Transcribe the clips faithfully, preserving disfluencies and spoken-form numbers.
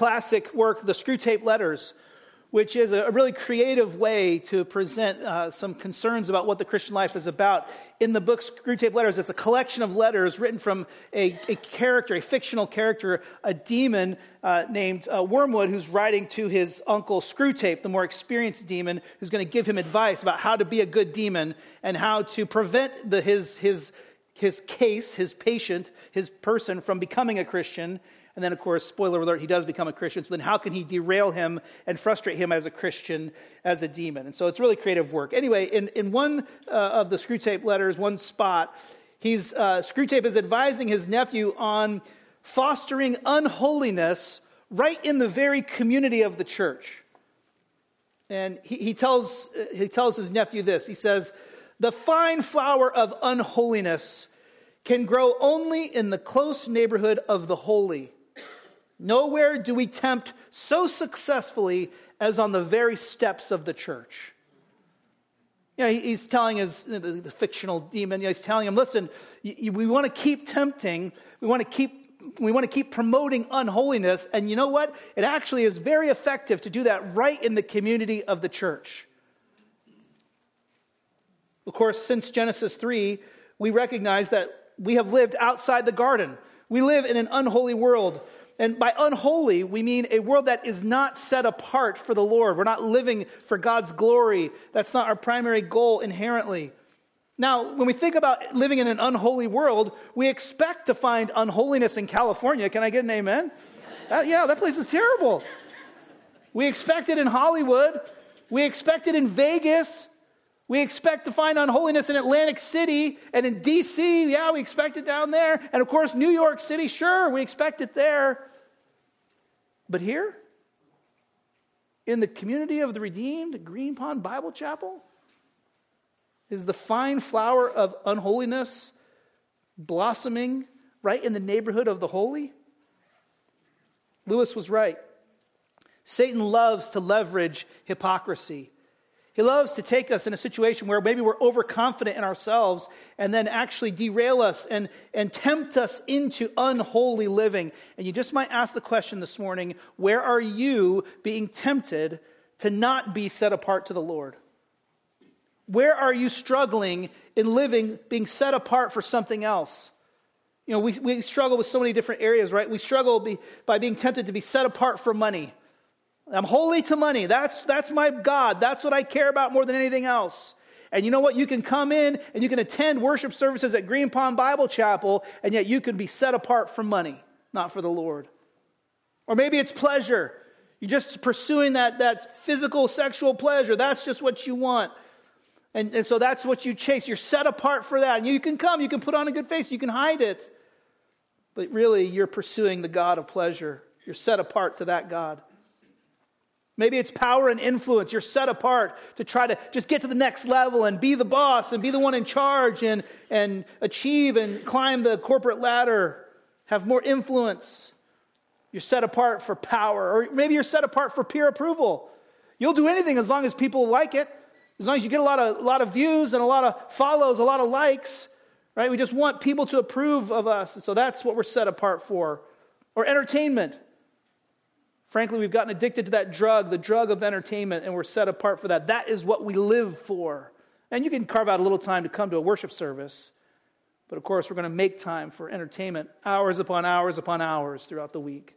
classic work, the Screwtape Letters, which is a really creative way to present uh, some concerns about what the Christian life is about. In the book Screwtape Letters, it's a collection of letters written from a, a character, a fictional character, a demon uh, named uh, Wormwood, who's writing to his uncle Screwtape, the more experienced demon, who's going to give him advice about how to be a good demon and how to prevent the, his, his, his case, his patient, his person from becoming a Christian. And then, of course, spoiler alert, he does become a Christian. So then how can he derail him and frustrate him as a Christian, as a demon? And so it's really creative work. Anyway, in, in one uh, of the Screwtape Letters, one spot, he's uh, Screwtape is advising his nephew on fostering unholiness right in the very community of the church. And he, he tells he tells his nephew this. He says, "The fine flower of unholiness can grow only in the close neighborhood of the holy. Nowhere do we tempt so successfully as on the very steps of the church." You know, he's telling his the, the fictional demon. You know, he's telling him, "Listen, you, you, we want to keep tempting. We want to keep we want to keep promoting unholiness. And you know what? It actually is very effective to do that right in the community of the church." Of course, since Genesis three, we recognize that we have lived outside the garden. We live in an unholy world. And by unholy, we mean a world that is not set apart for the Lord. We're not living for God's glory. That's not our primary goal inherently. Now, when we think about living in an unholy world, we expect to find unholiness in California. Can I get an amen? Uh, yeah, that place is terrible. We expect it in Hollywood. We expect it in Vegas. We expect to find unholiness in Atlantic City and in D C. Yeah, we expect it down there. And of course, New York City, sure, we expect it there. But here, in the community of the redeemed, Green Pond Bible Chapel, is the fine flower of unholiness blossoming right in the neighborhood of the holy? Lewis was right. Satan loves to leverage hypocrisy. He loves to take us in a situation where maybe we're overconfident in ourselves and then actually derail us and, and tempt us into unholy living. And you just might ask the question this morning, where are you being tempted to not be set apart to the Lord? Where are you struggling in living, being set apart for something else? You know, we, we struggle with so many different areas, right? We struggle be, by being tempted to be set apart for money. I'm holy to money. That's that's my God. That's what I care about more than anything else. And you know what? You can come in and you can attend worship services at Green Pond Bible Chapel, and yet you can be set apart for money, not for the Lord. Or maybe it's pleasure. You're just pursuing that, that physical, sexual pleasure. That's just what you want. And, and so that's what you chase. You're set apart for that. And you can come, you can put on a good face, you can hide it. But really, you're pursuing the God of pleasure. You're set apart to that God. Maybe it's power and influence. You're set apart to try to just get to the next level and be the boss and be the one in charge and, and achieve and climb the corporate ladder, have more influence. You're set apart for power. Or maybe you're set apart for peer approval. You'll do anything as long as people like it, as long as you get a lot of, a lot of views and a lot of follows, a lot of likes, right? We just want people to approve of us. And so that's what we're set apart for. Or entertainment. Frankly, we've gotten addicted to that drug, the drug of entertainment, and we're set apart for that. That is what we live for. And you can carve out a little time to come to a worship service. But of course, we're going to make time for entertainment, hours upon hours upon hours throughout the week.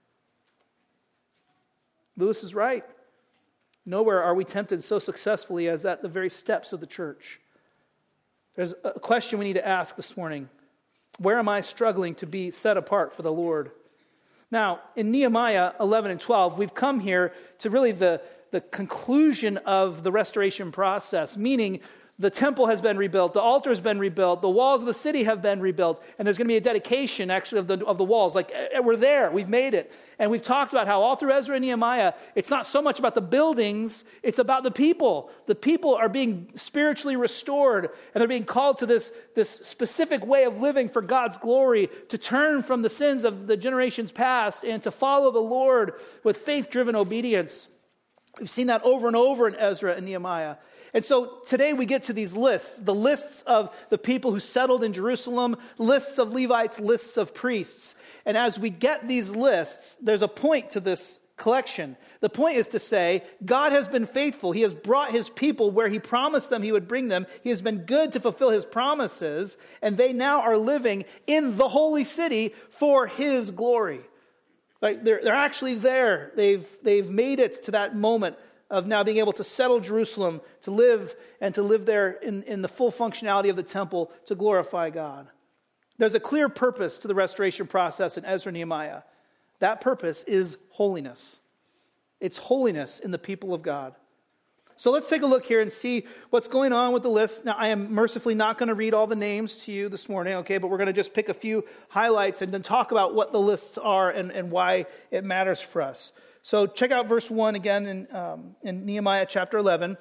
Lewis is right. Nowhere are we tempted so successfully as at the very steps of the church. There's a question we need to ask this morning. Where am I struggling to be set apart for the Lord? Now, in Nehemiah eleven and twelve, we've come here to really the, the conclusion of the restoration process, meaning the temple has been rebuilt, the altar has been rebuilt, the walls of the city have been rebuilt, and there's going to be a dedication, actually, of the, of the walls. Like, we're there, we've made it. And we've talked about how all through Ezra and Nehemiah, it's not so much about the buildings, it's about the people. The people are being spiritually restored, and they're being called to this, this specific way of living for God's glory, to turn from the sins of the generations past and to follow the Lord with faith-driven obedience. We've seen that over and over in Ezra and Nehemiah. And so today we get to these lists, the lists of the people who settled in Jerusalem, lists of Levites, lists of priests. And as we get these lists, there's a point to this collection. The point is to say, God has been faithful. He has brought his people where he promised them he would bring them. He has been good to fulfill his promises, and they now are living in the holy city for his glory. Like they're, they're actually there. They've, they've made it to that moment of now being able to settle Jerusalem, to live and to live there in, in the full functionality of the temple to glorify God. There's a clear purpose to the restoration process in Ezra and Nehemiah. That purpose is holiness. It's holiness in the people of God. So let's take a look here and see what's going on with the list. Now, I am mercifully not going to read all the names to you this morning, okay, but we're going to just pick a few highlights and then talk about what the lists are and, and why it matters for us. So check out verse one again in, um, in Nehemiah chapter eleven.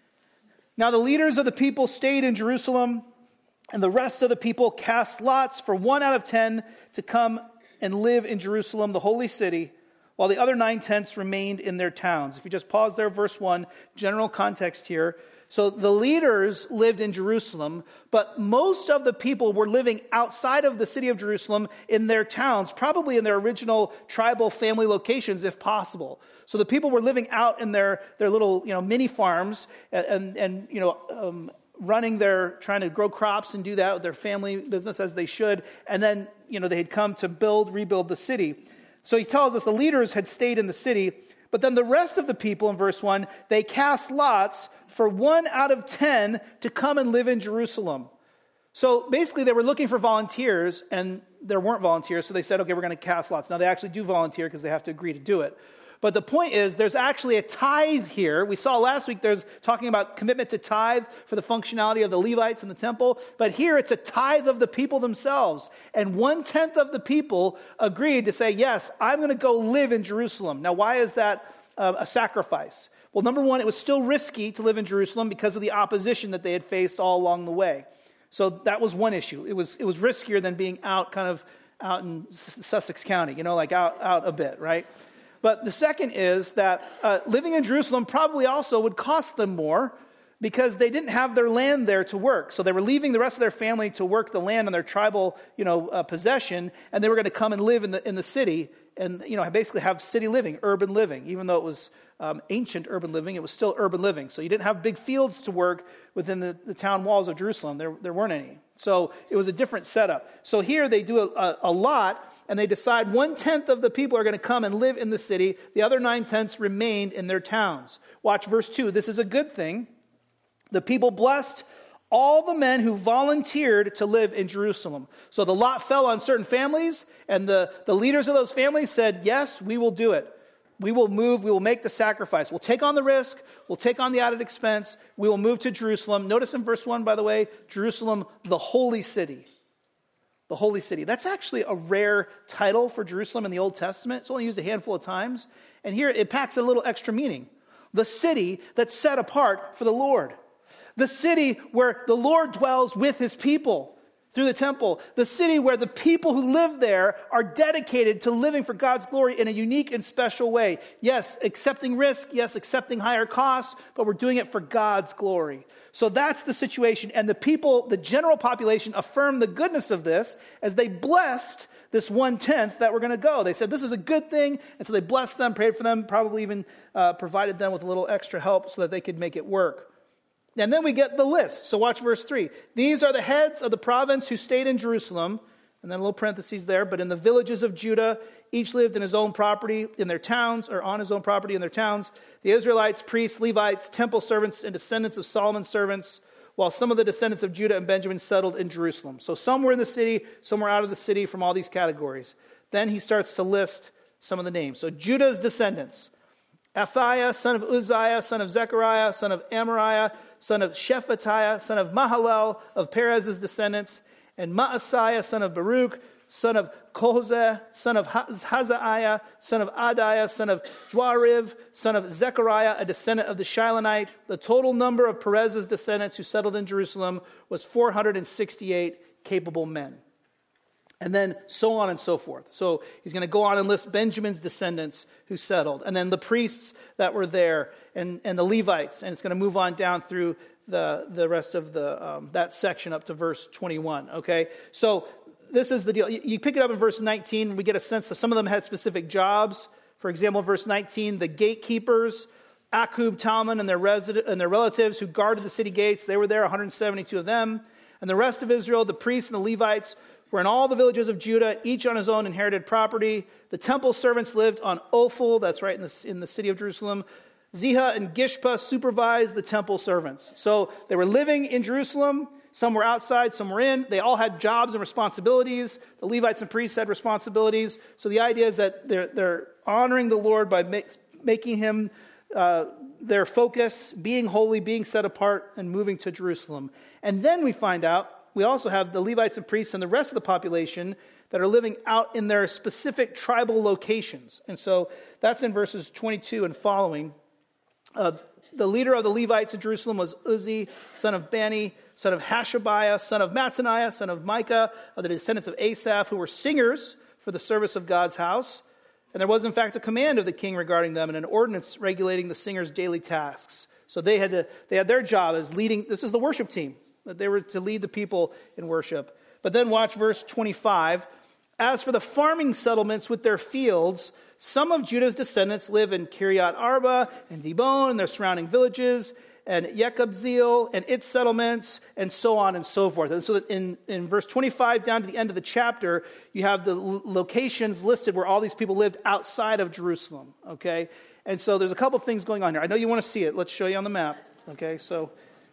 Now the leaders of the people stayed in Jerusalem, and the rest of the people cast lots for one out of ten to come and live in Jerusalem, the holy city, while the other nine tenths remained in their towns. If you just pause there, verse one, general context here. So the leaders lived in Jerusalem, but most of the people were living outside of the city of Jerusalem in their towns, probably in their original tribal family locations, if possible. So the people were living out in their, their little, you know, mini farms and, and, and you know, um, running their, trying to grow crops and do that with their family business as they should. And then, you know, they had come to build, rebuild the city. So he tells us the leaders had stayed in the city, but then the rest of the people in verse one, they cast lots for one out of ten to come and live in Jerusalem. So basically they were looking for volunteers, and there weren't volunteers, so they said, okay, we're going to cast lots. Now they actually do volunteer because they have to agree to do it. But the point is, there's actually a tithe here. We saw last week there's talking about commitment to tithe for the functionality of the Levites in the temple. But here it's a tithe of the people themselves. And one-tenth of the people agreed to say, yes, I'm going to go live in Jerusalem. Now, why is that uh, a sacrifice? Well, number one, it was still risky to live in Jerusalem because of the opposition that they had faced all along the way. So that was one issue. It was it was riskier than being out kind of out in Sussex County, you know, like out, out a bit, right? But the second is that uh, living in Jerusalem probably also would cost them more because they didn't have their land there to work. So they were leaving the rest of their family to work the land on their tribal, you know, uh, possession, and they were going to come and live in the in the city and, you know, basically have city living, urban living. Even though it was um, ancient urban living, it was still urban living. So you didn't have big fields to work within the, the town walls of Jerusalem. There, there weren't any. So it was a different setup. So here they do a, a, a lot, and they decide one-tenth of the people are going to come and live in the city. The other nine-tenths remained in their towns. Watch verse two. This is a good thing. The people blessed all the men who volunteered to live in Jerusalem. So the lot fell on certain families, and the, the leaders of those families said, yes, we will do it. We will move, we will make the sacrifice. We'll take on the risk, we'll take on the added expense, we will move to Jerusalem. Notice in verse one, by the way, Jerusalem, the holy city. The holy city. That's actually a rare title for Jerusalem in the Old Testament. It's only used a handful of times. And here it packs a little extra meaning. The city that's set apart for the Lord. The city where the Lord dwells with his people through the temple. The city where the people who live there are dedicated to living for God's glory in a unique and special way. Yes, accepting risk. Yes, accepting higher costs. But we're doing it for God's glory. So that's the situation. And the people, the general population, affirmed the goodness of this as they blessed this one-tenth that were going to go. They said, this is a good thing. And so they blessed them, prayed for them, probably even uh, provided them with a little extra help so that they could make it work. And then we get the list. So watch verse three. These are the heads of the province who stayed in Jerusalem. And then a little parentheses there. But in the villages of Judah, each lived in his own property in their towns, or on his own property in their towns. The Israelites, priests, Levites, temple servants, and descendants of Solomon's servants, while some of the descendants of Judah and Benjamin settled in Jerusalem. So some were in the city, some were out of the city from all these categories. Then he starts to list some of the names. So Judah's descendants. Athaiah, son of Uzziah, son of Zechariah, son of Amariah, son of Shephatiah, son of Mahalalel, of Perez's descendants, and Maaseiah, son of Baruch, son of Kohzeh, son of Hazaiah, son of Adiah, son of Joariv, son of Zechariah, a descendant of the Shilonite. The total number of Perez's descendants who settled in Jerusalem was four hundred sixty-eight capable men. And then so on and so forth. So he's going to go on and list Benjamin's descendants who settled. And then the priests that were there and, and the Levites. And it's going to move on down through the, the rest of the um, that section up to verse twenty-one. Okay? So this is the deal. You, you pick it up in verse nineteen. And we get a sense that some of them had specific jobs. For example, verse nineteen, the gatekeepers, Akub, Talmon, and their, resident, and their relatives who guarded the city gates. They were there, one hundred seventy-two of them. And the rest of Israel, the priests and the Levites, were in all the villages of Judah, each on his own inherited property. The temple servants lived on Ophel, that's right in the, in the city of Jerusalem. Ziha and Gishpa supervised the temple servants. So they were living in Jerusalem. Some were outside, some were in. They all had jobs and responsibilities. The Levites and priests had responsibilities. So the idea is that they're, they're honoring the Lord by make, making him uh, their focus, being holy, being set apart, and moving to Jerusalem. And then we find out we also have the Levites and priests and the rest of the population that are living out in their specific tribal locations. And so that's in verses twenty-two and following. Uh, the leader of the Levites in Jerusalem was Uzzi, son of Bani, son of Hashabiah, son of Mattaniah, son of Micah, of the descendants of Asaph, who were singers for the service of God's house. And there was, in fact, a command of the king regarding them and an ordinance regulating the singers' daily tasks. So they had to, they had their job as leading, this is the worship team, that they were to lead the people in worship. But then watch verse twenty-five. As for the farming settlements with their fields, some of Judah's descendants live in Kiryat Arba and Dibon and their surrounding villages, and Yekabzeel and its settlements, and so on and so forth. And so that in, in verse twenty-five down to the end of the chapter, you have the l- locations listed where all these people lived outside of Jerusalem, okay? And so there's a couple things going on here. I know you want to see it. Let's show you on the map, okay? So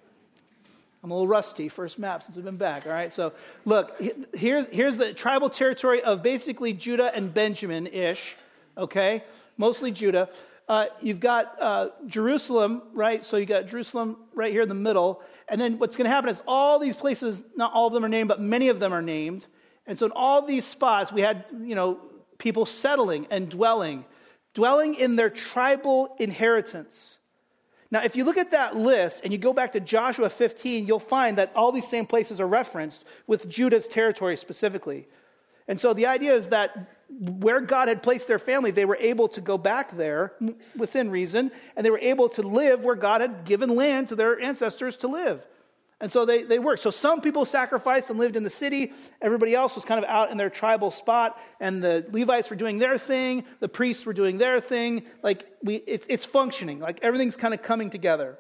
I'm a little rusty, first map since I've been back, all right? So look, here's, here's the tribal territory of basically Judah and Benjamin-ish, okay? Mostly Judah. Uh, you've got uh, Jerusalem, right? So you got Jerusalem right here in the middle. And then what's going to happen is all these places, not all of them are named, but many of them are named. And so in all these spots, we had, you know, people settling and dwelling, dwelling in their tribal inheritance. Now, if you look at that list and you go back to Joshua fifteen, you'll find that all these same places are referenced with Judah's territory specifically. And so the idea is that where God had placed their family, they were able to go back there within reason, and they were able to live where God had given land to their ancestors to live. And so they, they worked. So some people sacrificed and lived in the city. Everybody else was kind of out in their tribal spot, and the Levites were doing their thing. The priests were doing their thing. Like we, it, it's functioning. Like everything's kind of coming together.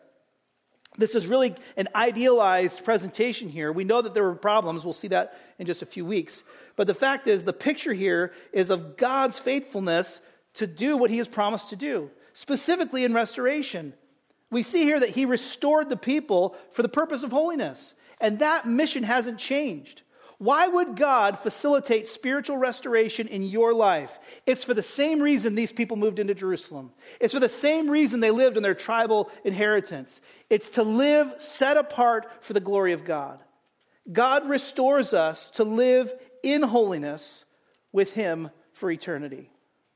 This is really an idealized presentation here. We know that there were problems. We'll see that in just a few weeks. But the fact is, the picture here is of God's faithfulness to do what he has promised to do, specifically in restoration. We see here that he restored the people for the purpose of holiness, and that mission hasn't changed. Why would God facilitate spiritual restoration in your life? It's for the same reason these people moved into Jerusalem. It's for the same reason they lived in their tribal inheritance. It's to live set apart for the glory of God. God restores us to live in holiness with him for eternity.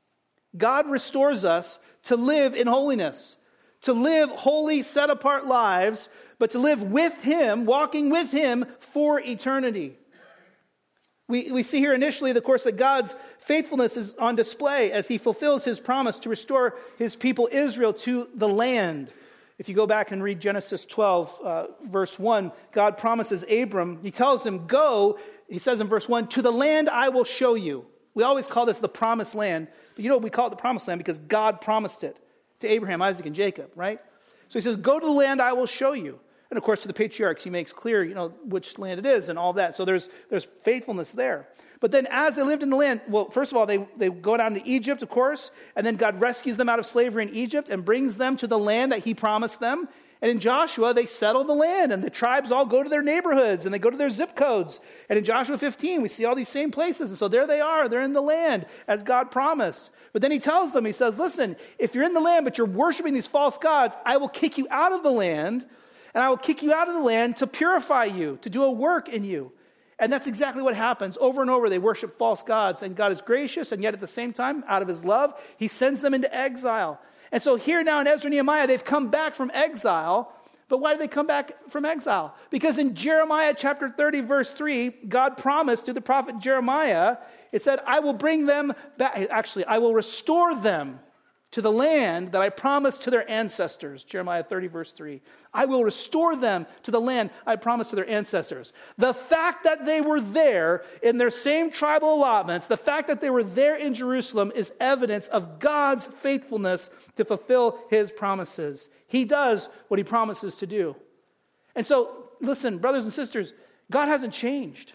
God restores us to live in holiness, to live holy, set-apart lives, but to live with him, walking with him for eternity. We, we see here initially, of course, that God's faithfulness is on display as he fulfills his promise to restore his people Israel to the land. If you go back and read Genesis twelve, uh, verse one, God promises Abram, he tells him, go, he says in verse one, to the land I will show you. We always call this the promised land, but you know we call it the promised land because God promised it to Abraham, Isaac, and Jacob, right? So he says, go to the land I will show you. And of course, to the patriarchs, he makes clear, you know, which land it is and all that. So there's there's faithfulness there. But then as they lived in the land, well, first of all, they, they go down to Egypt, of course, and then God rescues them out of slavery in Egypt and brings them to the land that he promised them. And in Joshua, they settle the land, and the tribes all go to their neighborhoods, and they go to their zip codes. And in Joshua fifteen, we see all these same places. And so there they are. They're in the land as God promised. But then he tells them, he says, listen, if you're in the land, but you're worshiping these false gods, I will kick you out of the land, and I will kick you out of the land to purify you, to do a work in you. And that's exactly what happens. Over and over, they worship false gods, and God is gracious, and yet at the same time, out of his love, he sends them into exile. And so here now in Ezra and Nehemiah, they've come back from exile, But why did they come back from exile? Because in Jeremiah chapter thirty, verse three, God promised to the prophet Jeremiah, it said, I will bring them back. Actually, I will restore them to the land that I promised to their ancestors. Jeremiah thirty, verse three. I will restore them to the land I promised to their ancestors. The fact that they were there in their same tribal allotments, the fact that they were there in Jerusalem is evidence of God's faithfulness to fulfill his promises. He does what he promises to do. And so, listen, brothers and sisters, God hasn't changed.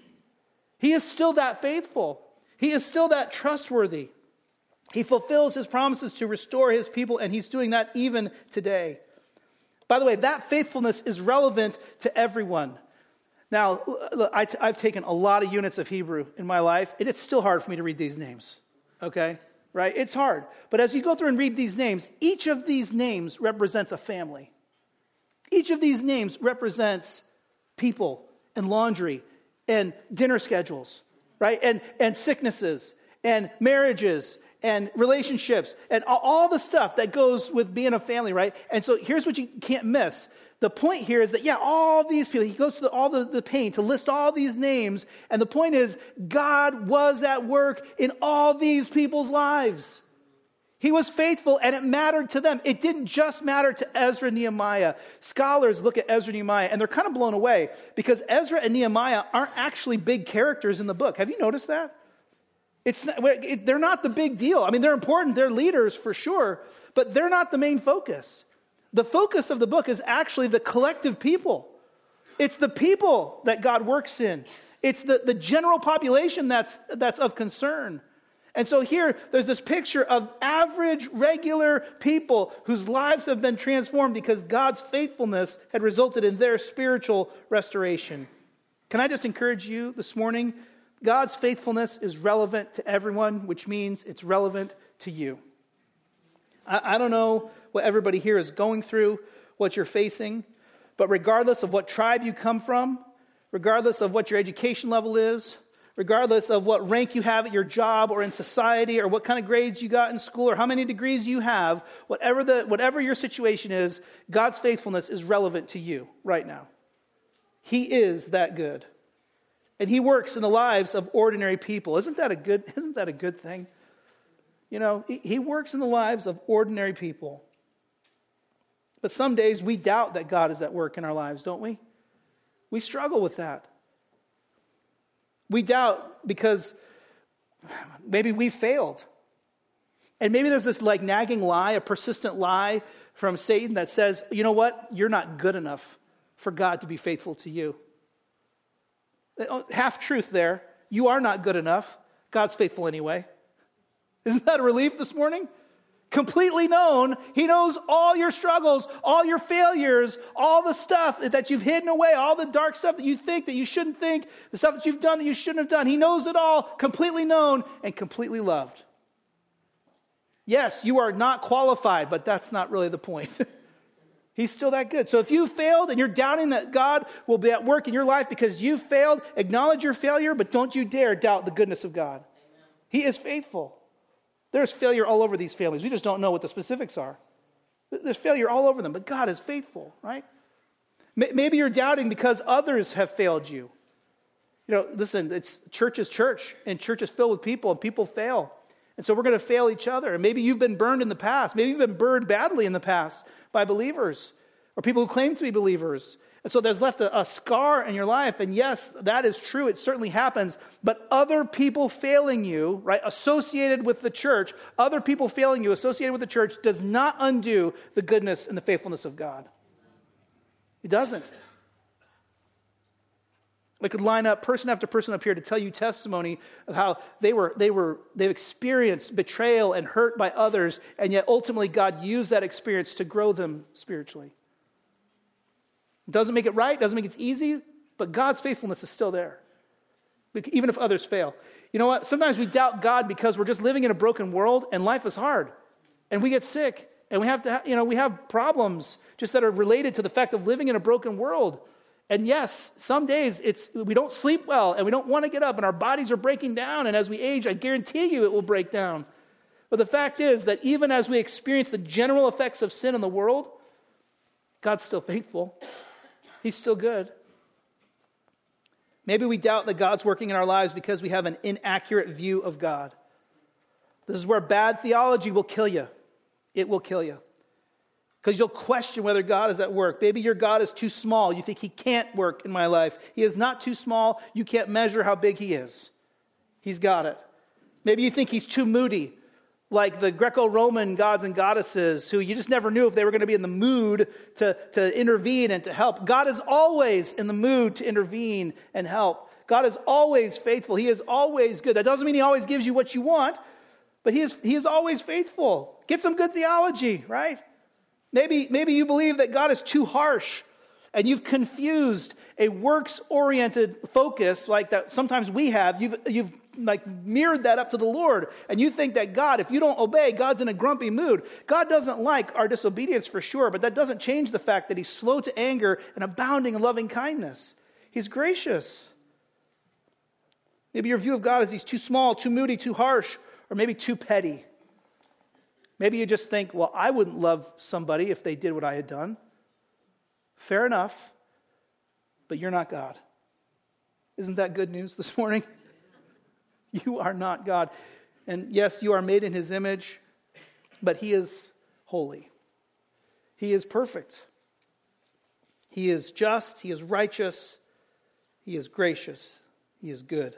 He is still that faithful. He is still that trustworthy. He fulfills his promises to restore his people, and he's doing that even today. By the way, that faithfulness is relevant to everyone. Now, look, I t- I've taken a lot of units of Hebrew in my life, and it's still hard for me to read these names, okay? Right? It's hard. But as you go through and read these names, each of these names represents a family. Each of these names represents people and laundry and dinner schedules, right? And, and sicknesses and marriages and relationships and all the stuff that goes with being a family, right? And so here's what you can't miss. The point here is that, yeah, all these people, he goes through all the, the pain to list all these names, and the point is, God was at work in all these people's lives. He was faithful, and it mattered to them. It didn't just matter to Ezra and Nehemiah. Scholars look at Ezra and Nehemiah, and they're kind of blown away, because Ezra and Nehemiah aren't actually big characters in the book. Have you noticed that? It's not, it, they're not the big deal. I mean, they're important. They're leaders for sure, but they're not the main focus. The focus of the book is actually the collective people. It's the people that God works in. It's the, the general population that's, that's of concern. And so here, there's this picture of average, regular people whose lives have been transformed because God's faithfulness had resulted in their spiritual restoration. Can I just encourage you this morning? God's faithfulness is relevant to everyone, which means it's relevant to you. I, I don't know what everybody here is going through, what you're facing, but regardless of what tribe you come from, regardless of what your education level is, regardless of what rank you have at your job or in society, or what kind of grades you got in school, or how many degrees you have, whatever the whatever your situation is, God's faithfulness is relevant to you right now. He is that good. And he works in the lives of ordinary people. Isn't that a good, isn't that a good thing? You know, he, he works in the lives of ordinary people. But some days we doubt that God is at work in our lives, don't we? We struggle with that. We doubt because maybe we failed. And maybe there's this like nagging lie, a persistent lie from Satan that says, you know what? You're not good enough for God to be faithful to you. Half truth there. You are not good enough. God's faithful anyway. Isn't that a relief this morning? Completely known. He knows all your struggles, all your failures, all the stuff that you've hidden away, all the dark stuff that you think that you shouldn't think, the stuff that you've done that you shouldn't have done. He knows it all, completely known and completely loved. Yes, you are not qualified, but that's not really the point. He's still that good. So if you failed and you're doubting that God will be at work in your life because you failed, acknowledge your failure, but don't you dare doubt the goodness of God. Amen. He is faithful. There's failure all over these families. We just don't know what the specifics are. There's failure all over them, but God is faithful, right? Maybe you're doubting because others have failed you. You know, listen, it's church is church, and church is filled with people, and people fail. And so we're going to fail each other. And maybe you've been burned in the past. Maybe you've been burned badly in the past by believers or people who claim to be believers. And so there's left a, a scar in your life. And yes, that is true. It certainly happens. But other people failing you, right, associated with the church, other people failing you associated with the church does not undo the goodness and the faithfulness of God. It doesn't. I could line up person after person up here to tell you testimony of how they were, they were, they've experienced betrayal and hurt by others, and yet ultimately God used that experience to grow them spiritually. It doesn't make it right, doesn't make it easy, but God's faithfulness is still there, even if others fail. You know what? Sometimes we doubt God because we're just living in a broken world, and life is hard, and we get sick, and we have to, you know, we have problems just that are related to the fact of living in a broken world. And yes, some days it's we don't sleep well and we don't want to get up and our bodies are breaking down. And as we age, I guarantee you it will break down. But the fact is that even as we experience the general effects of sin in the world, God's still faithful. He's still good. Maybe we doubt that God's working in our lives because we have an inaccurate view of God. This is where bad theology will kill you. It will kill you. Because you'll question whether God is at work. Maybe your God is too small. You think he can't work in my life. He is not too small. You can't measure how big he is. He's got it. Maybe you think he's too moody, like the Greco-Roman gods and goddesses who you just never knew if they were going to be in the mood to, to intervene and to help. God is always in the mood to intervene and help. God is always faithful. He is always good. That doesn't mean he always gives you what you want, but he is, he is always faithful. Get some good theology, right? Maybe, maybe you believe that God is too harsh and you've confused a works-oriented focus like that sometimes we have. You've, you've like mirrored that up to the Lord. And you think that God, if you don't obey, God's in a grumpy mood. God doesn't like our disobedience for sure, but that doesn't change the fact that he's slow to anger and abounding in loving kindness. He's gracious. Maybe your view of God is he's too small, too moody, too harsh, or maybe too petty. Maybe you just think, well, I wouldn't love somebody if they did what I had done. Fair enough, but you're not God. Isn't that good news this morning? You are not God. And yes, you are made in his image, but he is holy. He is perfect. He is just. He is righteous. He is gracious. He is good.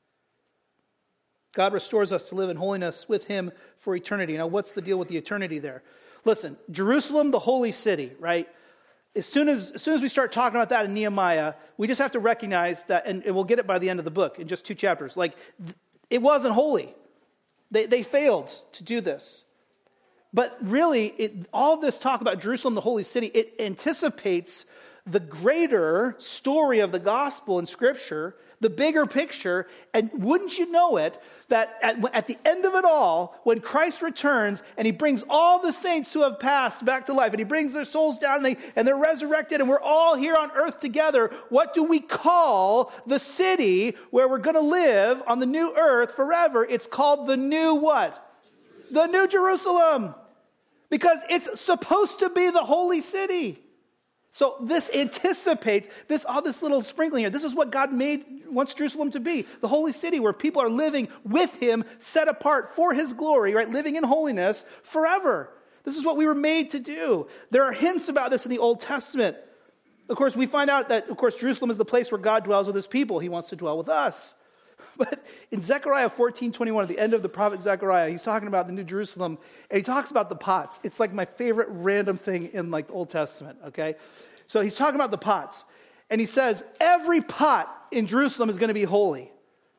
God restores us to live in holiness with him for eternity. Now, what's the deal with the eternity there? Listen, Jerusalem, the holy city, right? As soon as, as soon as we start talking about that in Nehemiah, we just have to recognize that, and, and we'll get it by the end of the book in just two chapters. Like, th- it wasn't holy. They, they failed to do this. But really, it, all this talk about Jerusalem, the holy city, it anticipates the greater story of the gospel in Scripture, the bigger picture, and wouldn't you know it, that at, at the end of it all, when Christ returns and he brings all the saints who have passed back to life, and he brings their souls down and, they, and they're resurrected, and we're all here on earth together, what do we call the city where we're going to live on the new earth forever? It's called the new what? The New Jerusalem. Because it's supposed to be the holy city. So this anticipates this, all this little sprinkling here. This is what God made, wants Jerusalem to be. The holy city where people are living with him, set apart for his glory, right? Living in holiness forever. This is what we were made to do. There are hints about this in the Old Testament. Of course, we find out that, of course, Jerusalem is the place where God dwells with his people. He wants to dwell with us. But in Zechariah fourteen twenty-one, at the end of the prophet Zechariah, he's talking about the New Jerusalem, and he talks about the pots. It's like my favorite random thing in like the Old Testament, okay? So he's talking about the pots, and he says, every pot in Jerusalem is going to be holy.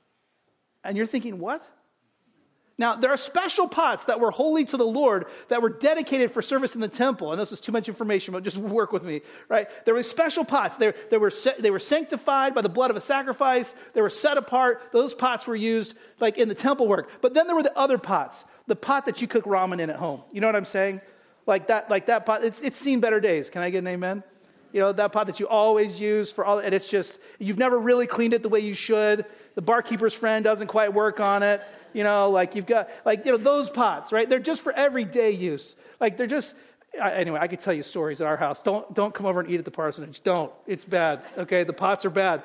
And you're thinking, what? Now, there are special pots that were holy to the Lord that were dedicated for service in the temple. And this is too much information, but just work with me, right? There were special pots. They, they, were, they were sanctified by the blood of a sacrifice. They were set apart. Those pots were used like in the temple work. But then there were the other pots, the pot that you cook ramen in at home. You know what I'm saying? Like that, like that pot. It's, it's seen better days. Can I get an amen? You know, that pot that you always use for all, and it's just, you've never really cleaned it the way you should. The barkeeper's friend doesn't quite work on it. You know, like you've got, like, you know, those pots, right? They're just for everyday use. Like they're just, anyway, I could tell you stories at our house. Don't, don't come over and eat at the parsonage. Don't. It's bad, okay? The pots are bad.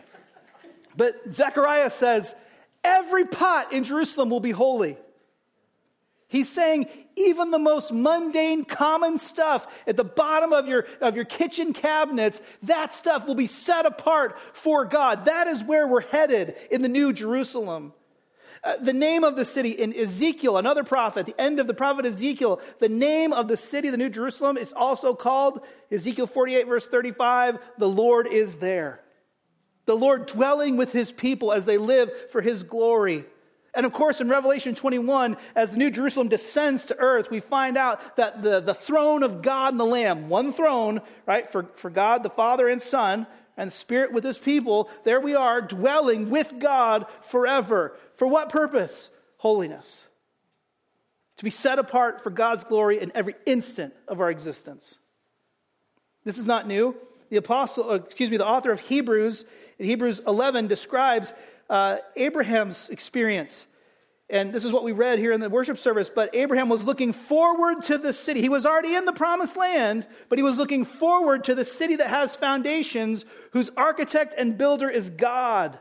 But Zechariah says, every pot in Jerusalem will be holy. He's saying even the most mundane, common stuff at the bottom of your, of your kitchen cabinets, that stuff will be set apart for God. That is where we're headed in the New Jerusalem. Uh, the name of the city in Ezekiel, another prophet, the end of the prophet Ezekiel, the name of the city, the New Jerusalem, is also called, Ezekiel forty-eight, verse thirty-five, the Lord is there. The Lord dwelling with his people as they live for his glory. And of course, in Revelation twenty-one, as the New Jerusalem descends to earth, we find out that the, the throne of God and the Lamb, one throne, right, for, for God, the Father and Son, and the Spirit with his people, there we are, dwelling with God forever. For what purpose? Holiness. To be set apart for God's glory in every instant of our existence. This is not new. The apostle, excuse me, the author of Hebrews, in Hebrews eleven, describes uh, Abraham's experience. And this is what we read here in the worship service. But Abraham was looking forward to the city. He was already in the promised land, but he was looking forward to the city that has foundations, whose architect and builder is God.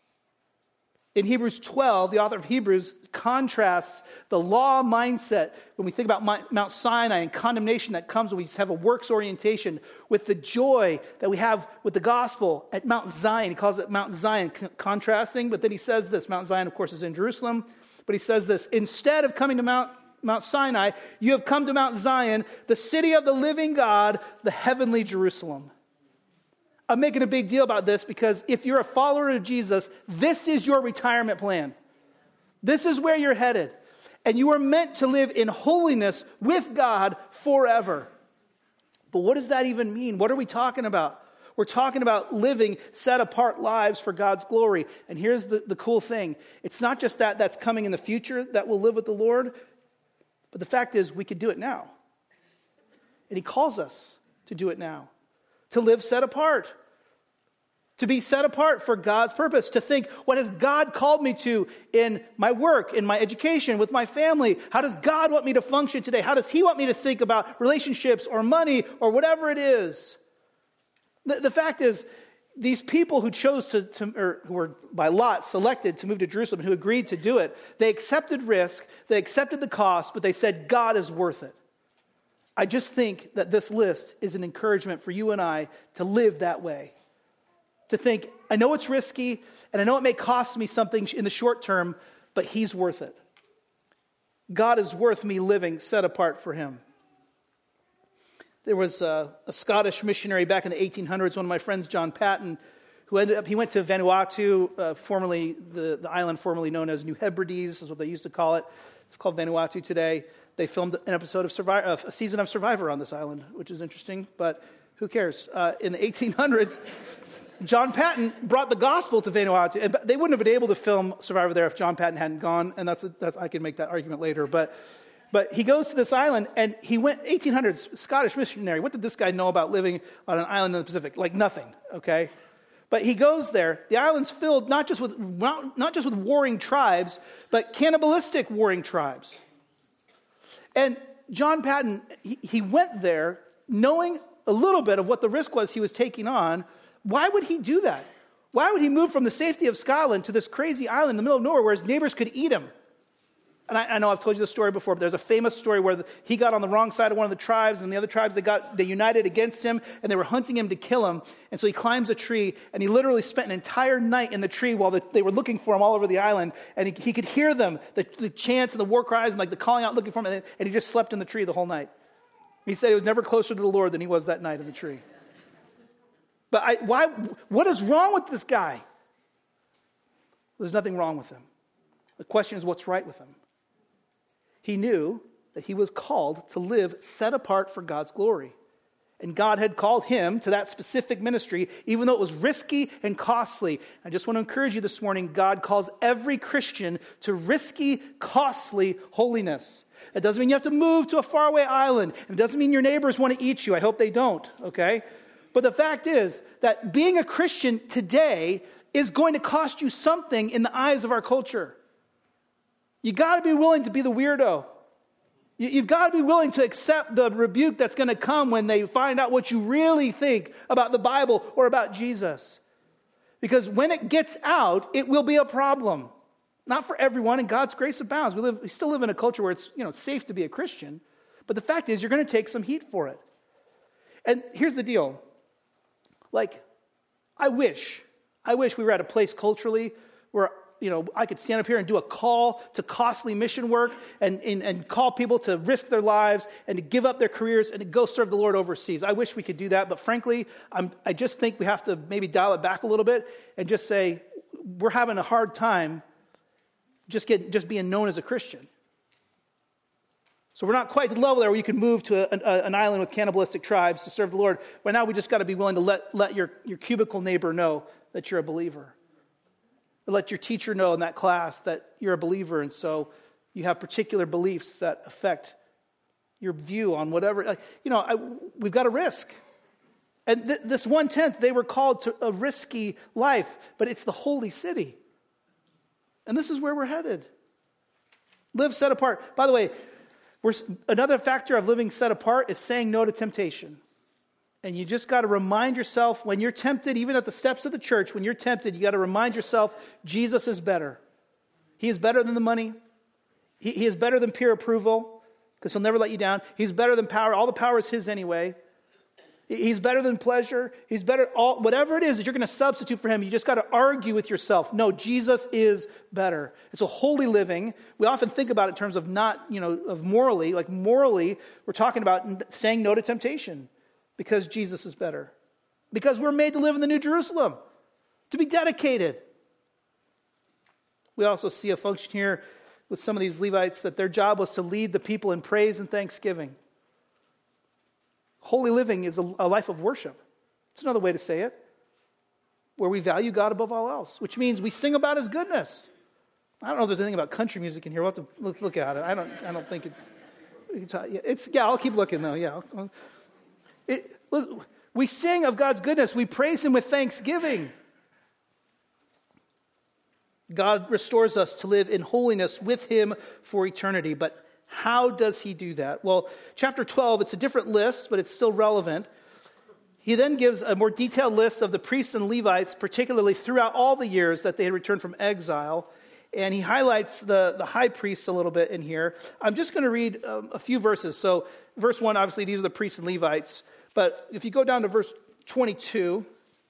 In Hebrews twelve, the author of Hebrews contrasts the law mindset when we think about Mount Sinai and condemnation that comes when we have a works orientation with the joy that we have with the gospel at Mount Zion. He calls it Mount Zion, contrasting. But then he says this. Mount Zion, of course, is in Jerusalem. But he says this: instead of coming to Mount, Mount Sinai, you have come to Mount Zion, the city of the living God, the heavenly Jerusalem. I'm making a big deal about this because if you're a follower of Jesus, this is your retirement plan. This is where you're headed. And you are meant to live in holiness with God forever. But what does that even mean? What are we talking about? We're talking about living set-apart lives for God's glory. And here's the, the cool thing. It's not just that that's coming in the future that we'll live with the Lord, but the fact is we could do it now. And he calls us to do it now. To live set apart. To be set apart for God's purpose. To think, what has God called me to in my work, in my education, with my family? How does God want me to function today? How does he want me to think about relationships or money or whatever it is? The, the fact is, these people who chose to, to, or who were by lot selected to move to Jerusalem, who agreed to do it, they accepted risk, they accepted the cost, but they said, God is worth it. I just think that this list is an encouragement for you and I to live that way. To think, I know it's risky, and I know it may cost me something in the short term, but he's worth it. God is worth me living set apart for him. There was a, a Scottish missionary back in the eighteen hundreds, one of my friends, John Patton, who ended up, he went to Vanuatu, uh, formerly, the, the island formerly known as New Hebrides, is what they used to call it. It's called Vanuatu today. They filmed an episode of Survivor, uh, a season of Survivor on this island, which is interesting, but who cares? Uh, in the eighteen hundreds, John Patton brought the gospel to Vanuatu, and they wouldn't have been able to film Survivor there if John Patton hadn't gone, and that's, a, that's I can make that argument later, but but he goes to this island, and he went, eighteen hundreds, Scottish missionary. What did this guy know about living on an island in the Pacific? Like nothing, okay? But he goes there. The island's filled not just with not just with warring tribes, but cannibalistic warring tribes. And John Patton, he, he went there knowing a little bit of what the risk was he was taking on. Why would he do that? Why would he move from the safety of Scotland to this crazy island in the middle of nowhere where his neighbors could eat him? And I, I know I've told you this story before, but there's a famous story where the, he got on the wrong side of one of the tribes, and the other tribes, they got they united against him, and they were hunting him to kill him. And so he climbs a tree, and he literally spent an entire night in the tree while the, they were looking for him all over the island. And he, he could hear them, the, the chants and the war cries, and like the calling out looking for him, and, and he just slept in the tree the whole night. He said he was never closer to the Lord than he was that night in the tree. But I, why? What is wrong with this guy? There's nothing wrong with him. The question is, what's right with him? He knew that he was called to live set apart for God's glory. And God had called him to that specific ministry, even though it was risky and costly. I just want to encourage you this morning, God calls every Christian to risky, costly holiness. It doesn't mean you have to move to a faraway island. It doesn't mean your neighbors want to eat you. I hope they don't, okay? But the fact is that being a Christian today is going to cost you something in the eyes of our culture. You got to be willing to be the weirdo. You've got to be willing to accept the rebuke that's going to come when they find out what you really think about the Bible or about Jesus. Because when it gets out, it will be a problem. Not for everyone, and God's grace abounds. We live, we still live in a culture where it's, you know, safe to be a Christian. But the fact is, you're going to take some heat for it. And here's the deal. Like, I wish, I wish we were at a place culturally where, you know, I could stand up here and do a call to costly mission work and, and, and call people to risk their lives and to give up their careers and to go serve the Lord overseas. I wish we could do that, but frankly, I'm, I just think we have to maybe dial it back a little bit and just say, we're having a hard time just get, just being known as a Christian. So we're not quite to the level there where you can move to a, a, an island with cannibalistic tribes to serve the Lord. But now we just got to be willing to let, let your, your cubicle neighbor know that you're a believer. Let your teacher know in that class that you're a believer, and so you have particular beliefs that affect your view on whatever. Like, you know, I, we've got to risk. And th- this one-tenth, they were called to a risky life, but it's the holy city. And this is where we're headed. Live set apart. By the way, we're, another factor of living set apart is saying no to temptation. And you just got to remind yourself when you're tempted, even at the steps of the church, when you're tempted, you got to remind yourself Jesus is better. He is better than the money. He, he is better than peer approval because he'll never let you down. He's better than power. All the power is his anyway. He's better than pleasure. He's better, all, whatever it is that you're going to substitute for him, you just got to argue with yourself. No, Jesus is better. It's a holy living. We often think about it in terms of not, you know, of morally. Like morally, we're talking about saying no to temptation because Jesus is better. Because we're made to live in the New Jerusalem, to be dedicated. We also see a function here with some of these Levites that their job was to lead the people in praise and thanksgiving. Holy living is a, a life of worship. It's another way to say it. Where we value God above all else, which means we sing about his goodness. I don't know if there's anything about country music in here. We'll have to look, look at it. I don't I don't think it's, it's yeah, I'll keep looking though. Yeah. It, we sing of God's goodness. We praise him with thanksgiving. God restores us to live in holiness with him for eternity. But how does he do that? Well, chapter twelve, it's a different list, but it's still relevant. He then gives a more detailed list of the priests and Levites, particularly throughout all the years that they had returned from exile. And he highlights the, the high priests a little bit in here. I'm just going to read um, a few verses. So verse one, obviously, these are the priests and Levites. But if you go down to verse twenty-two,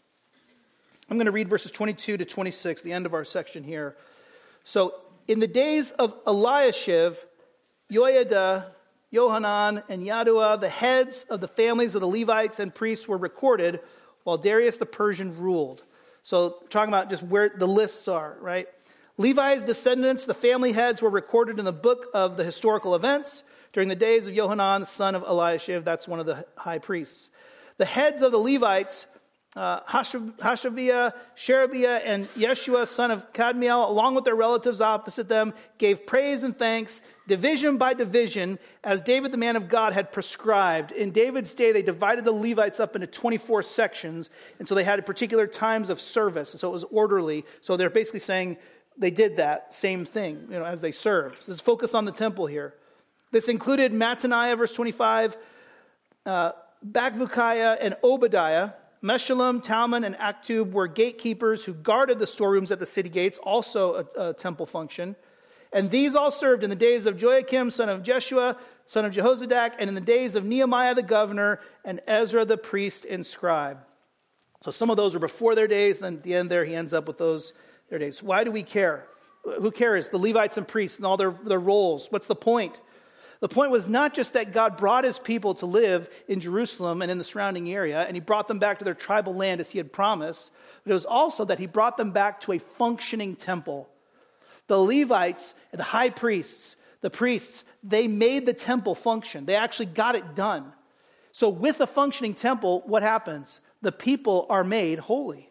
I'm going to read verses twenty-two to twenty-six, the end of our section here. So in the days of Eliashib, Yoiada, Yohanan, and Yaddua, the heads of the families of the Levites and priests, were recorded while Darius the Persian ruled. So talking about just where the lists are, right? Levi's descendants, the family heads, were recorded in the book of the historical events during the days of Yohanan, the son of Eliashib. That's one of the high priests. The heads of the Levites, Uh, Hashabiah, Sherebiah, and Yeshua, son of Kadmiel, along with their relatives opposite them, gave praise and thanks, division by division, as David, the man of God, had prescribed. In David's day, they divided the Levites up into twenty-four sections, and so they had particular times of service, and so it was orderly. So they're basically saying they did that same thing, you know, as they served. Let's focus on the temple here. This included Mattaniah, verse twenty-five, uh, Bakbukiah, and Obadiah. Meshullam, Talmon, and Aktub were gatekeepers who guarded the storerooms at the city gates, also a, a temple function. And these all served in the days of Joachim, son of Jeshua, son of Jehozadak, and in the days of Nehemiah the governor, and Ezra the priest and scribe. So some of those were before their days, and then at the end there he ends up with those their days. Why do we care? Who cares? The Levites and priests and all their, their roles. What's the point? The point was not just that God brought his people to live in Jerusalem and in the surrounding area, and he brought them back to their tribal land as he had promised, but it was also that he brought them back to a functioning temple. The Levites, the high priests, the priests, they made the temple function. They actually got it done. So with a functioning temple, what happens? The people are made holy.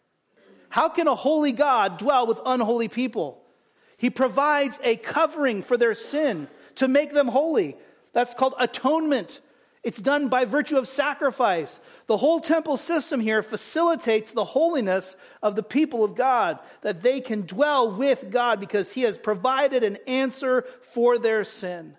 How can a holy God dwell with unholy people? He provides a covering for their sin to make them holy. That's called atonement. It's done by virtue of sacrifice. The whole temple system here facilitates the holiness of the people of God, that they can dwell with God because he has provided an answer for their sin.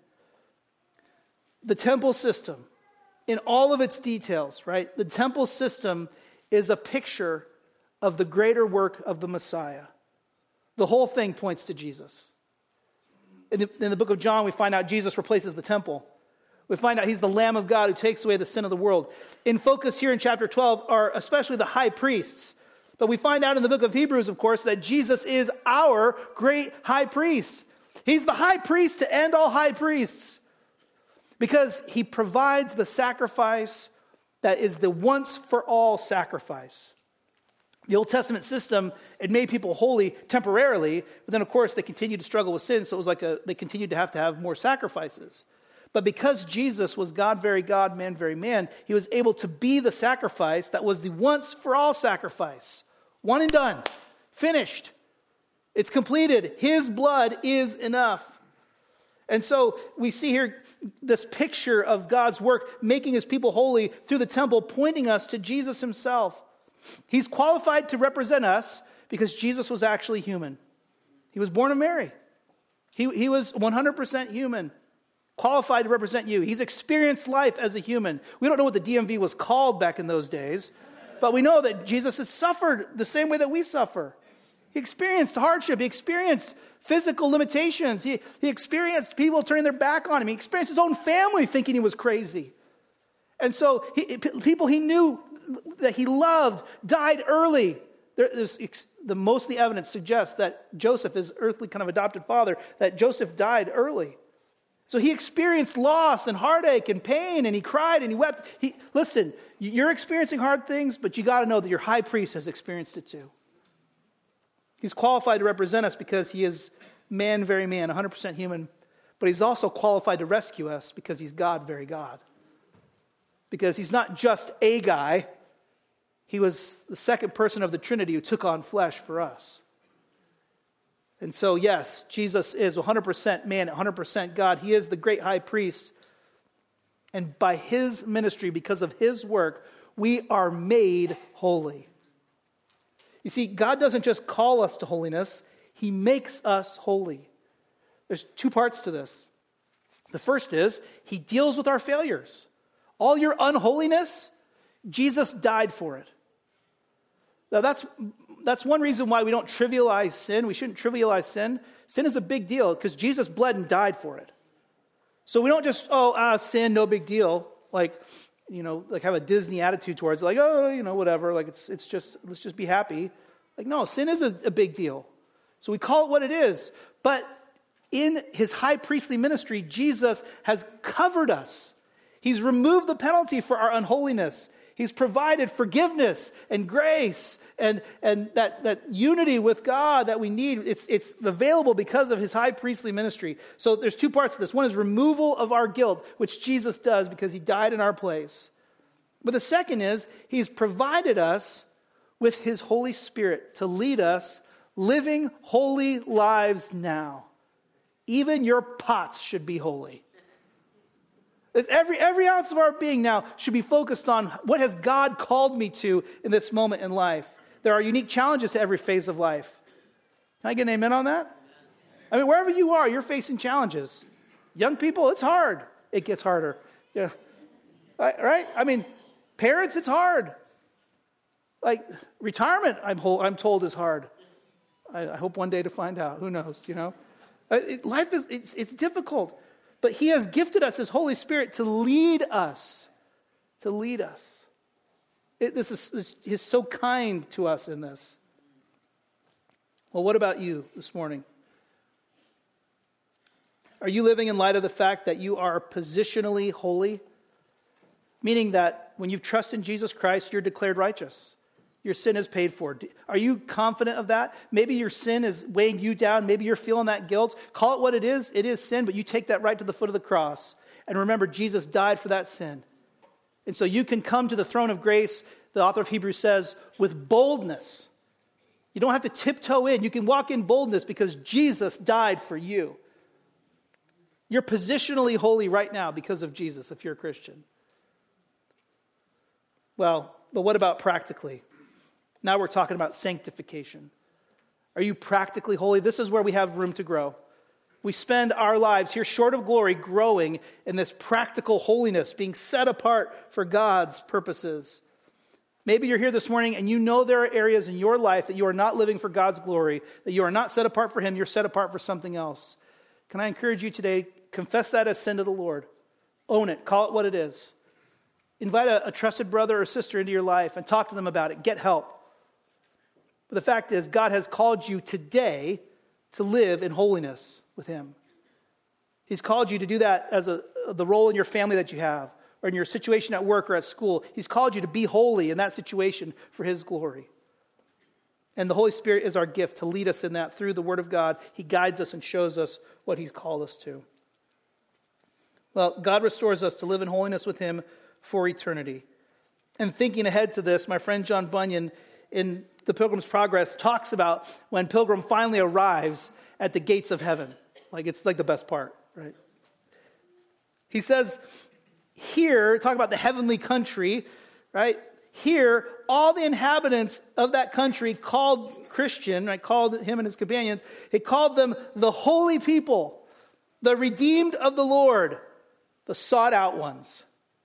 The temple system, in all of its details, right? The temple system is a picture of the greater work of the Messiah. The whole thing points to Jesus. In the, in the book of John, we find out Jesus replaces the temple. We find out he's the Lamb of God who takes away the sin of the world. In focus here in chapter twelve are especially the high priests. But we find out in the book of Hebrews, of course, that Jesus is our great high priest. He's the high priest to end all high priests. Because he provides the sacrifice that is the once for all sacrifice. The Old Testament system, it made people holy temporarily, but then of course they continued to struggle with sin, so it was like a, they continued to have to have more sacrifices. But because Jesus was God very God, man very man, he was able to be the sacrifice that was the once for all sacrifice. One and done. Finished. It's completed. His blood is enough. And so we see here this picture of God's work making his people holy through the temple, pointing us to Jesus himself. He's qualified to represent us because Jesus was actually human. He was born of Mary. He, he was one hundred percent human, qualified to represent you. He's experienced life as a human. We don't know what the D M V was called back in those days, but we know that Jesus has suffered the same way that we suffer. He experienced hardship. He experienced physical limitations. He, he experienced people turning their back on him. He experienced his own family thinking he was crazy. And so he, people he knew that he loved died early. There, there's, the most of the evidence suggests that Joseph, his earthly kind of adopted father, that Joseph died early. So he experienced loss and heartache and pain, and he cried and he wept. He, listen, you're experiencing hard things, but you got to know that your high priest has experienced it too. He's qualified to represent us because he is man, very man, one hundred percent human. But he's also qualified to rescue us because he's God, very God. Because he's not just a guy. He was the second person of the Trinity who took on flesh for us. And so, yes, Jesus is one hundred percent man, one hundred percent God. He is the great high priest. And by his ministry, because of his work, we are made holy. You see, God doesn't just call us to holiness, he makes us holy. There's two parts to this. The first is, he deals with our failures. All your unholiness, Jesus died for it. Now that's, that's one reason why we don't trivialize sin. We shouldn't trivialize sin. Sin is a big deal because Jesus bled and died for it. So we don't just, oh, ah, sin, no big deal. Like, you know, like have a Disney attitude towards it. Like, oh, you know, whatever. Like it's it's just, let's just be happy. Like, no, sin is a, a big deal. So we call it what it is. But in his high priestly ministry, Jesus has covered us. He's removed the penalty for our unholiness. He's provided forgiveness and grace and, and that, that unity with God that we need. It's, it's available because of his high priestly ministry. So there's two parts to this. One is removal of our guilt, which Jesus does because he died in our place. But the second is he's provided us with his Holy Spirit to lead us living holy lives now. Even your pots should be holy. Every, every ounce of our being now should be focused on what has God called me to in this moment in life. There are unique challenges to every phase of life. Can I get an amen on that? I mean, wherever you are, you're facing challenges. Young people, it's hard. It gets harder. Yeah, right? I mean, parents, it's hard. Like retirement, I'm, I'm told, is hard. I, I hope one day to find out. Who knows? You know, it, life is it's, it's difficult. But he has gifted us his Holy Spirit to lead us, to lead us. It, this is he's so kind to us in this. Well, what about you this morning? Are you living in light of the fact that you are positionally holy? Meaning that when you've trusted in Jesus Christ, you're declared righteous. Your sin is paid for. Are you confident of that? Maybe your sin is weighing you down. Maybe you're feeling that guilt. Call it what it is. It is sin, but you take that right to the foot of the cross. And remember, Jesus died for that sin. And so you can come to the throne of grace, the author of Hebrews says, with boldness. You don't have to tiptoe in. You can walk in boldness because Jesus died for you. You're positionally holy right now because of Jesus, if you're a Christian. Well, but what about practically? Now we're talking about sanctification. Are you practically holy? This is where we have room to grow. We spend our lives here short of glory growing in this practical holiness, being set apart for God's purposes. Maybe you're here this morning and you know there are areas in your life that you are not living for God's glory, that you are not set apart for him, you're set apart for something else. Can I encourage you today, confess that as sin to the Lord. Own it. Call it what it is. Invite a, a trusted brother or sister into your life and talk to them about it. Get help. But the fact is, God has called you today to live in holiness with him. He's called you to do that as a, the role in your family that you have, or in your situation at work or at school. He's called you to be holy in that situation for his glory. And the Holy Spirit is our gift to lead us in that through the Word of God. He guides us and shows us what he's called us to. Well, God restores us to live in holiness with him for eternity. And thinking ahead to this, my friend John Bunyan in The Pilgrim's Progress talks about when Pilgrim finally arrives at the gates of heaven. Like it's like the best part, right? He says, here, talk about the heavenly country, right? Here, all the inhabitants of that country called Christian, right, called him and his companions, he called them the holy people, the redeemed of the Lord, the sought out ones.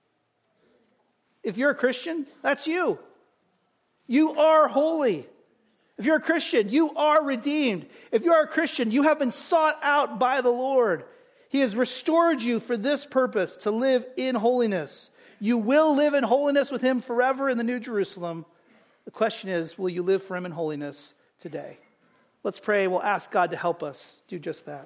If you're a Christian, that's you. You are holy. If you're a Christian, you are redeemed. If you are a Christian, you have been sought out by the Lord. He has restored you for this purpose, to live in holiness. You will live in holiness with him forever in the New Jerusalem. The question is, will you live for him in holiness today? Let's pray. We'll ask God to help us do just that.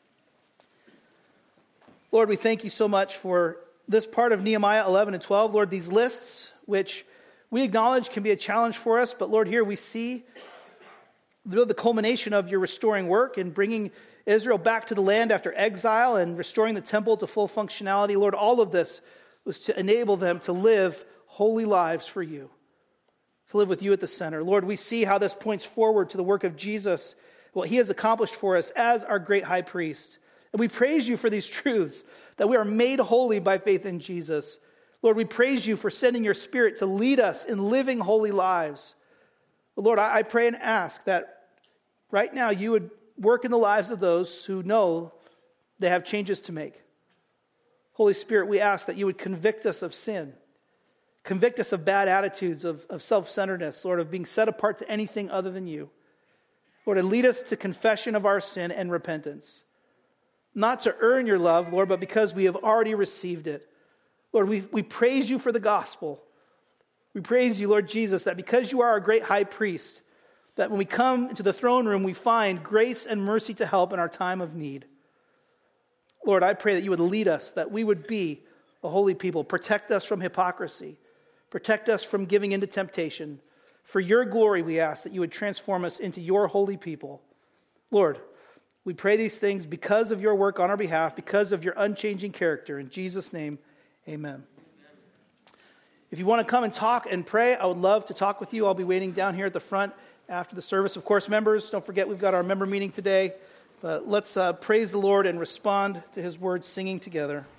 Lord, we thank you so much for this part of Nehemiah eleven and twelve. Lord, these lists, which we acknowledge can be a challenge for us, but Lord, here we see the culmination of your restoring work and bringing Israel back to the land after exile and restoring the temple to full functionality. Lord, all of this was to enable them to live holy lives for you, to live with you at the center. Lord, we see how this points forward to the work of Jesus, what he has accomplished for us as our great high priest. And we praise you for these truths, that we are made holy by faith in Jesus. Lord, we praise you for sending your Spirit to lead us in living holy lives. But Lord, I pray and ask that right now you would work in the lives of those who know they have changes to make. Holy Spirit, we ask that you would convict us of sin, convict us of bad attitudes, of, of self-centeredness, Lord, of being set apart to anything other than you. Lord, and lead us to confession of our sin and repentance. Not to earn your love, Lord, but because we have already received it. Lord, we, we praise you for the gospel. We praise you, Lord Jesus, that because you are our great high priest, that when we come into the throne room, we find grace and mercy to help in our time of need. Lord, I pray that you would lead us, that we would be a holy people. Protect us from hypocrisy. Protect us from giving into temptation. For your glory, we ask that you would transform us into your holy people. Lord, we pray these things because of your work on our behalf, because of your unchanging character. In Jesus' name, amen. If you want to come and talk and pray, I would love to talk with you. I'll be waiting down here at the front after the service. Of course, members, don't forget we've got our member meeting today. But let's uh, praise the Lord and respond to his word singing together.